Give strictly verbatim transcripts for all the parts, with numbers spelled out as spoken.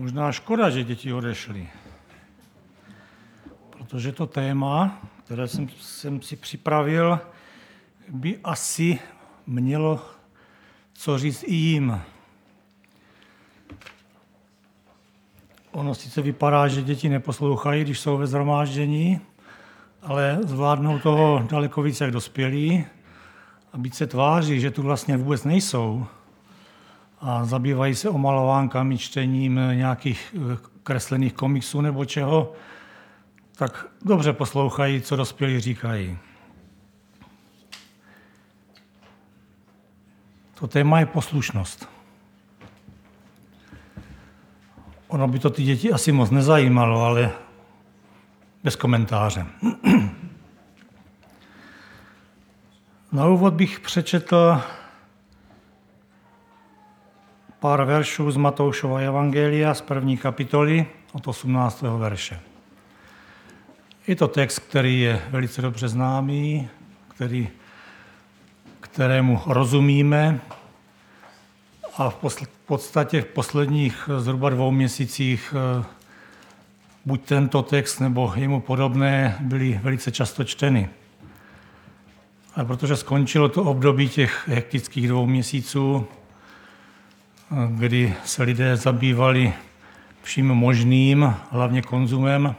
Možná škoda, že děti odešly, protože to téma, které jsem, jsem si připravil, by asi mělo co říct i jim. Ono sice vypadá, že děti neposlouchají, když jsou ve shromáždění, ale zvládnou toho daleko více jak dospělí a byť se tváří, že tu vlastně vůbec nejsou a zabývají se omalovánkami, čtením nějakých kreslených komiksů nebo čeho, tak dobře poslouchají, co dospělí říkají. To téma je poslušnost. Ono by to ty děti asi moc nezajímalo, ale bez komentáře. Na úvod bych přečetl pár veršů z Matoušova evangelia z první kapitoly od osmnáctého verše. Je to text, který je velice dobře známý, který, kterému rozumíme a v podstatě v posledních zhruba dvou měsících buď tento text nebo jemu podobné byly velice často čteny. A protože skončilo to období těch hektických dvou měsíců, kdy se lidé zabývali vším možným, hlavně konzumem,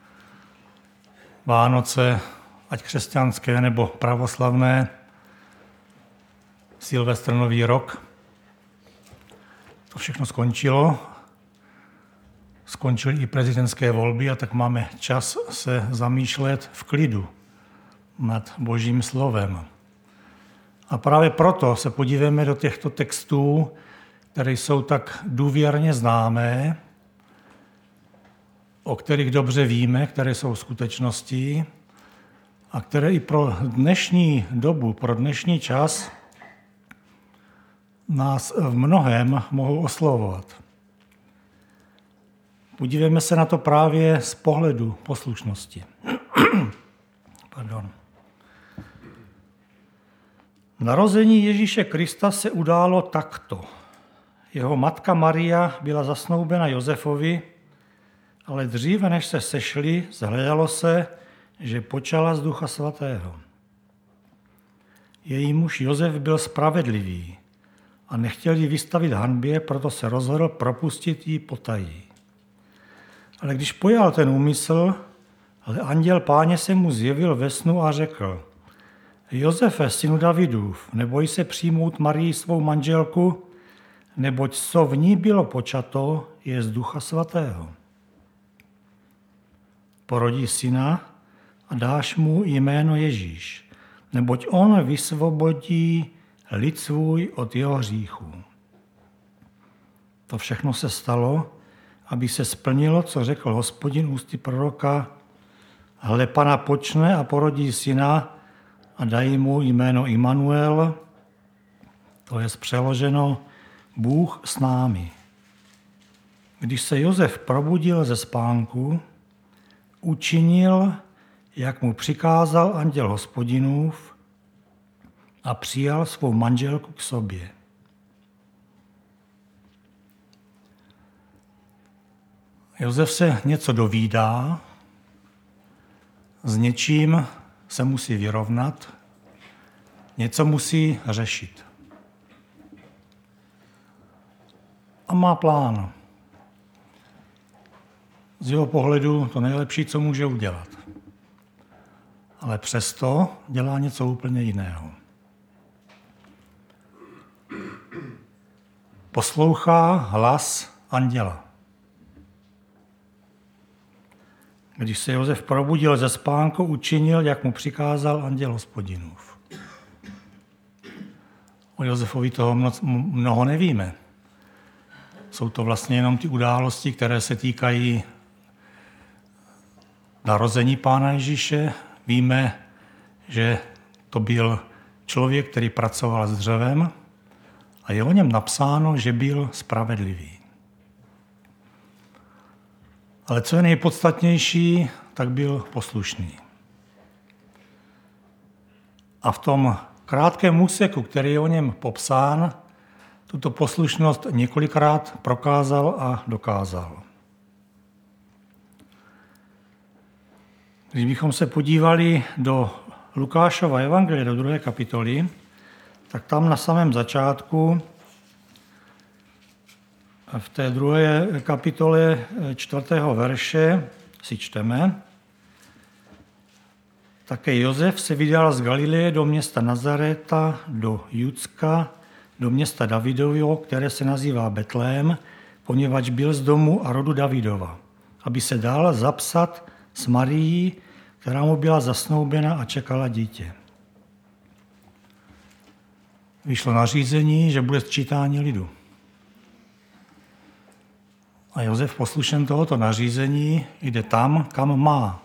Vánoce, ať křesťanské nebo pravoslavné, Silvestr, Nový rok. To všechno skončilo. Skončily i prezidentské volby a tak máme čas se zamýšlet v klidu nad Božím slovem. A právě proto se podíváme do těchto textů, které jsou tak důvěrně známé, o kterých dobře víme, které jsou skutečností a které i pro dnešní dobu, pro dnešní čas nás v mnohém mohou oslovovat. Podívejme se na to právě z pohledu poslušnosti. Pardon. Narození Ježíše Krista se událo takto. Jeho matka Maria byla zasnoubena Josefovi, ale dříve, než se sešli, zhledalo se, že počala z Ducha Svatého. Její muž Josef byl spravedlivý a nechtěl ji vystavit hanbě, proto se rozhodl propustit ji potají. Ale když pojal ten úmysl, ale anděl Páně se mu zjevil ve snu a řekl: Josefe, synu Davidův, neboj se přijmout Marii svou manželku, neboť co v ní bylo počato, je z Ducha Svatého. Porodí syna a dáš mu jméno Ježíš, neboť on vysvobodí lid svůj od jeho hříchů. To všechno se stalo, aby se splnilo, co řekl Hospodin ústy proroka: Hle, Pana počne a porodí syna a dají mu jméno Immanuel, to je přeloženo Bůh s námi. Když se Josef probudil ze spánku, učinil, jak mu přikázal anděl Hospodinův, a přijal svou manželku k sobě. Josef se něco dovídá, s něčím se musí vyrovnat, něco musí řešit. A má plán. Z jeho pohledu to nejlepší, co může udělat. Ale přesto dělá něco úplně jiného. Poslouchá hlas anděla. Když se Josef probudil ze spánku, učinil, jak mu přikázal anděl Hospodinův. O Josefovi toho mnoho nevíme. Jsou to vlastně jenom ty události, které se týkají narození Pána Ježíše. Víme, že to byl člověk, který pracoval s dřevem a je o něm napsáno, že byl spravedlivý. Ale co je nejpodstatnější, tak byl poslušný. A v tom krátkém úseku, který je o něm popsán, tuto poslušnost několikrát prokázal a dokázal. Když bychom se podívali do Lukášova evangelia, do druhé kapitoly, tak tam na samém začátku, v té druhé kapitole čtvrtého verše si čteme: Také Josef se vydal z Galileje do města Nazareta, do Judska, do města Davidovo, které se nazývá Betlém, poněvadž byl z domu a rodu Davidova, aby se dal zapsat s Marií, která mu byla zasnoubena a čekala dítě. Vyšlo nařízení, že bude sčítání lidu. A Josef poslušen tohoto nařízení jde tam, kam má.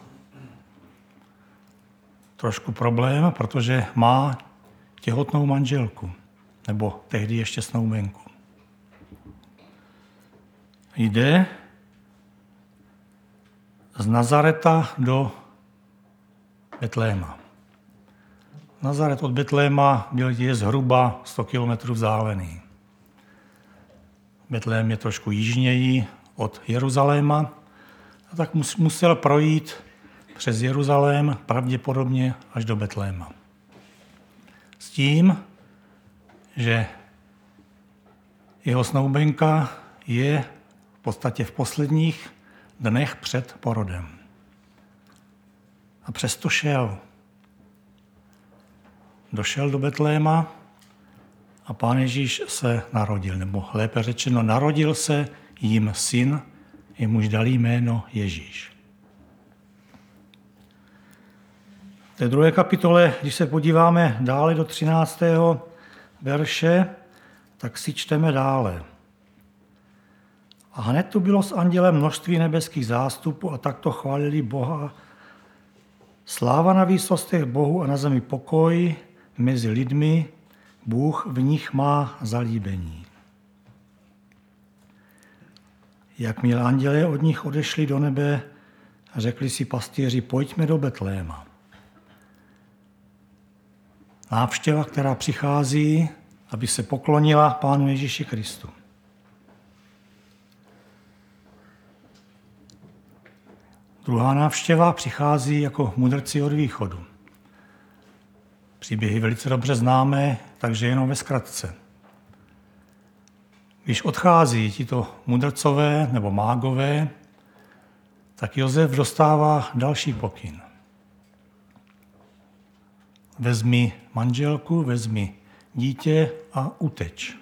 Trošku problém, protože má těhotnou manželku, nebo tehdy ještě snoubenku. Jde z Nazareta do Betléma. Nazaret od Betléma je zhruba sto kilometrů vzdálený. Betlém je trošku jižněji od Jeruzaléma, a tak musel projít přes Jeruzalém pravděpodobně až do Betléma. S tím, že jeho snoubenka je v podstatě v posledních dnech před porodem. A přesto šel. Došel do Betléma a Pán Ježíš se narodil, nebo lépe řečeno, narodil se jim syn, jemuž dali jméno Ježíš. V té druhé kapitole, když se podíváme dále do třináctého verše, tak si čteme dále. A hned tu bylo s andělem množství nebeských zástupů a takto chválili Boha. Sláva na výsostech Bohu a na zemi pokoj mezi lidmi, Bůh v nich má zalíbení. Jakmile andělé od nich odešli do nebe, řekli si pastýři, pojďme do Betléma. Návštěva, která přichází, aby se poklonila Pánu Ježíši Kristu. Druhá návštěva přichází jako mudrci od východu. Příběhy velice dobře známé, takže jenom ve zkratce. Když odchází tito mudrcové nebo mágové, tak Josef dostává další pokyn. Vezmi manželku, vezmi dítě a uteč.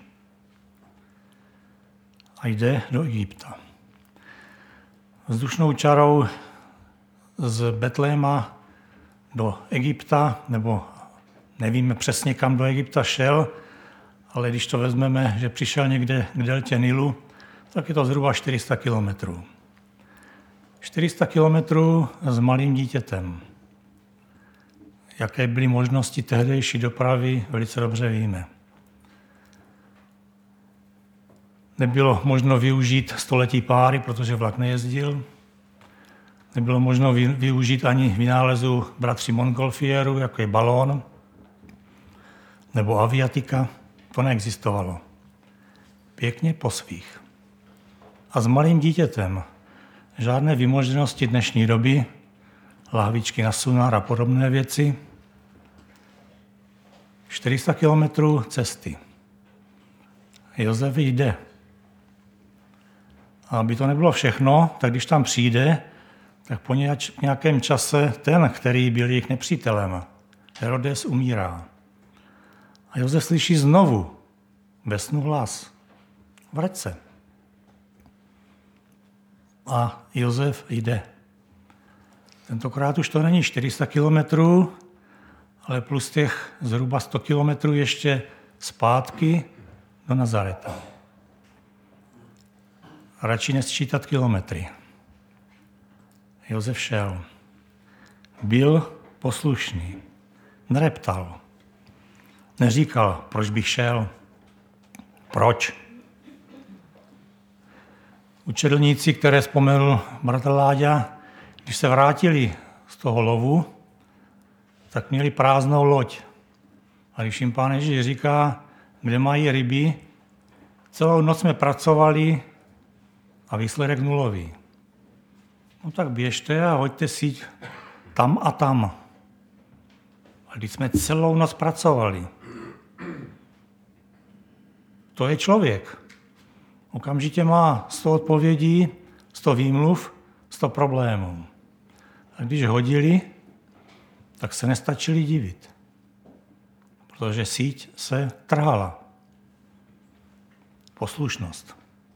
A jde do Egypta. Vzdušnou čarou z Betléma do Egypta, nebo nevíme přesně, kam do Egypta šel, ale když to vezmeme, že přišel někde k deltě Nilu, tak je to zhruba čtyři sta kilometrů. čtyři sta kilometrů s malým dítětem. Jaké byly možnosti tehdejší dopravy, velice dobře víme. Nebylo možno využít století páry, protože vlak nejezdil. Nebylo možno využít ani vynálezu bratří Montgolfieru, jako je balón nebo aviatika. To neexistovalo. Pěkně po svých. A s malým dítětem žádné vymoženosti dnešní doby, lahvičky na sunár a podobné věci. čtyři sta kilometrů cesty. Josef jde. A aby to nebylo všechno, tak když tam přijde, tak po nějakém čase ten, který byl jejich nepřítelem, Herodes, umírá. A Josef slyší znovu ve snu hlas. Vrať se. A Josef jde. Tentokrát už to není čtyři sta kilometrů, ale plus těch zhruba sto kilometrů ještě zpátky do Nazareta. Radši nesčítat kilometry. Josef šel. Byl poslušný. Nereptal. Neříkal, proč bych šel. Proč? Učedlníci, které vzpomenul bratr Láďa, když se vrátili z toho lovu, tak měli prázdnou loď. A když jim Pán Ježíš říká, kde mají ryby, Celou noc jsme pracovali a výsledek nulový. No tak běžte a hoďte síť tam a tam. A když jsme celou noc pracovali, to je člověk. Okamžitě má sto odpovědí, sto výmluv, sto problémů. A když hodili, tak se nestačili divit, protože síť se trhala. Poslušnost.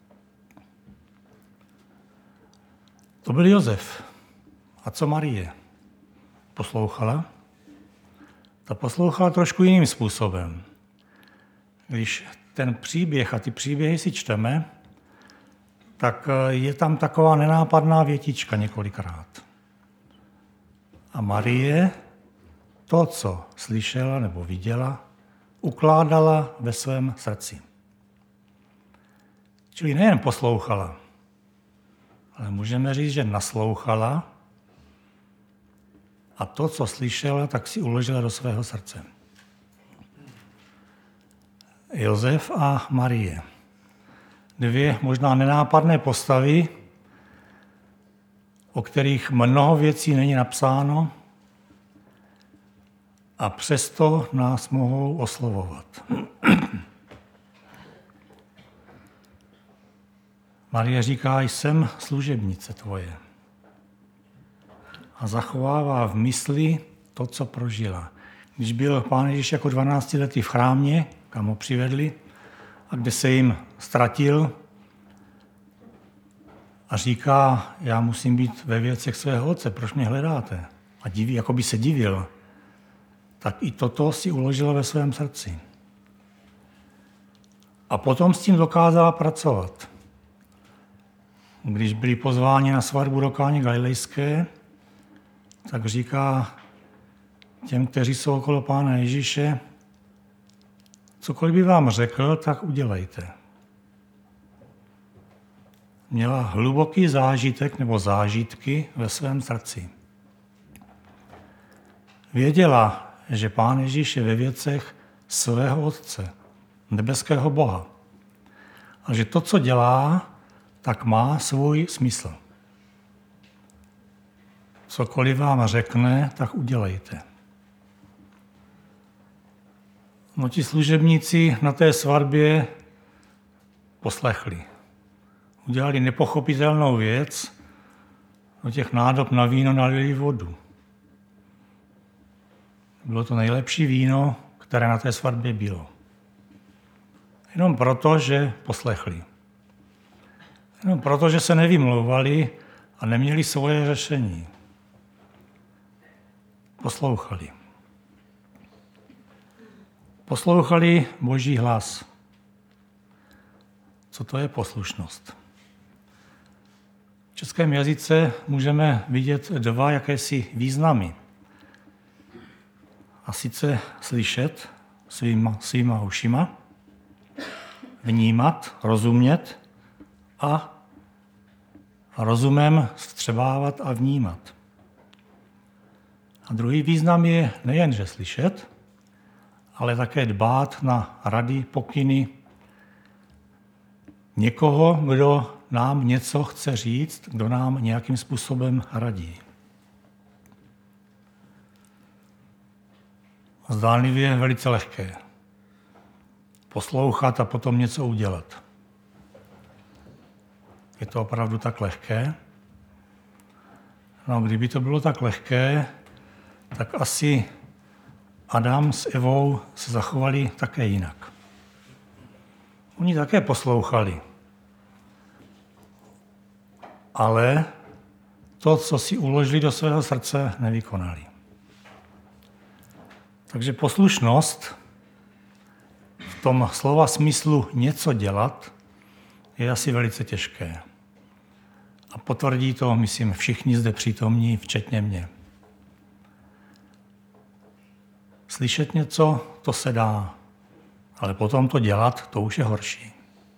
To byl Josef. A co Marie? Poslouchala? Ta poslouchala trošku jiným způsobem. Když ten příběh a ty příběhy si čteme, tak je tam taková nenápadná větička několikrát. A Marie to, co slyšela nebo viděla, ukládala ve svém srdci. Čili nejen poslouchala, ale můžeme říct, že naslouchala a to, co slyšela, tak si uložila do svého srdce. Josef a Marie. Dvě možná nenápadné postavy, o kterých mnoho věcí není napsáno a přesto nás mohou oslovovat. Marie říká, jsem služebnice tvoje. A zachovává v mysli to, co prožila. Když byl Pán Ježíš jako dvanáctiletý v chrámě, kam ho přivedli, a kde se jim ztratil a říká, já musím být ve věcech svého otce, proč mě hledáte? A diví, jako by se divil. Tak i toto si uložila ve svém srdci. A potom s tím dokázala pracovat. Když byli pozváni na svatbu do Kány Galilejské, tak říká těm, kteří jsou okolo Pána Ježíše, cokoliv by vám řekl, tak udělejte. Měla hluboký zážitek nebo zážitky ve svém srdci. Věděla, že Pán Ježíš je ve věcech svého Otce, nebeského Boha. A že to, co dělá, tak má svůj smysl. Cokoliv vám řekne, tak udělejte. No ti služebníci na té svatbě poslechli. Udělali nepochopitelnou věc, do těch nádob na víno nalili vodu. Bylo to nejlepší víno, které na té svatbě bylo. Jenom proto, že poslechli. Jenom proto, že se nevymlouvali a neměli svoje řešení. Poslouchali. Poslouchali Boží hlas. Co to je poslušnost? V českém jazyce můžeme vidět dva jakési významy. A sice slyšet svýma, svýma ušima, vnímat, rozumět a rozumem vstřebávat a vnímat. A druhý význam je nejenže slyšet, ale také dbát na rady, pokyny někoho, kdo nám něco chce říct, kdo nám nějakým způsobem radí. Zdánlivě je velice lehké poslouchat a potom něco udělat. Je to opravdu tak lehké? No, kdyby to bylo tak lehké, tak asi Adam s Evou se zachovali také jinak. Oni také poslouchali. Ale to, co si uložili do svého srdce, nevykonali. Takže poslušnost v tom slova smyslu něco dělat je asi velice těžké. A potvrdí to, myslím, všichni zde přítomní, včetně mě. Slyšet něco, to se dá, ale potom to dělat, to už je horší.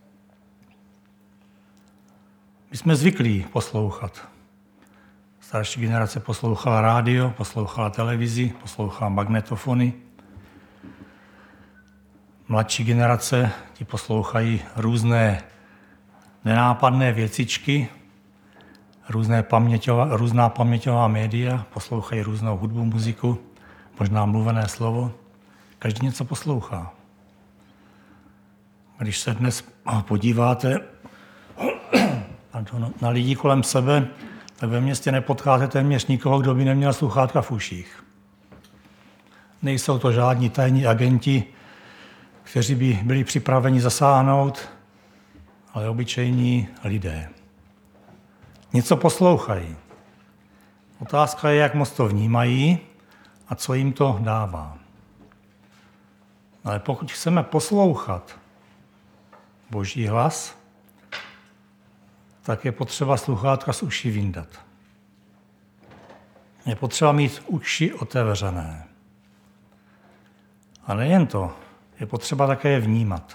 My jsme zvyklí poslouchat. Starší generace poslouchala rádio, poslouchala televizi, poslouchala magnetofony. mladší generace, ti poslouchají různé nenápadné věcičky, různé paměťová, různá paměťová média, poslouchají různou hudbu, muziku, možná mluvené slovo. Každý něco poslouchá. Když se dnes podíváte na lidi kolem sebe, tak ve městě nepotkáte téměř nikoho, kdo by neměl sluchátka v uších. Nejsou to žádní tajní agenti, kteří by byli připraveni zasáhnout, ale obyčejní lidé. Něco poslouchají. Otázka je, jak moc to vnímají a co jim to dává. Ale pokud chceme poslouchat Boží hlas, tak je potřeba sluchátka z uší vyndat. Je potřeba mít uši otevřené. A nejen to, je potřeba také je vnímat.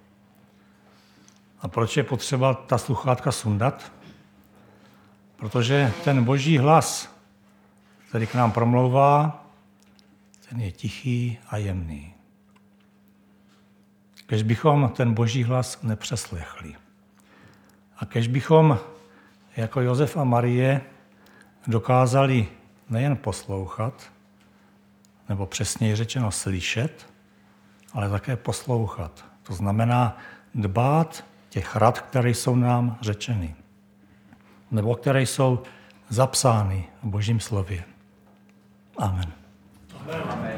A proč je potřeba ta sluchátka sundat? Protože ten Boží hlas, který k nám promlouvá, ten je tichý a jemný. Kež bychom ten Boží hlas nepřeslechli. A kež bychom jako Josef a Marie dokázali nejen poslouchat, nebo přesněji řečeno slyšet, ale také poslouchat. To znamená dbát těch rad, které jsou nám řečeny, nebo které jsou zapsány v Božím slově. Amen. Amen.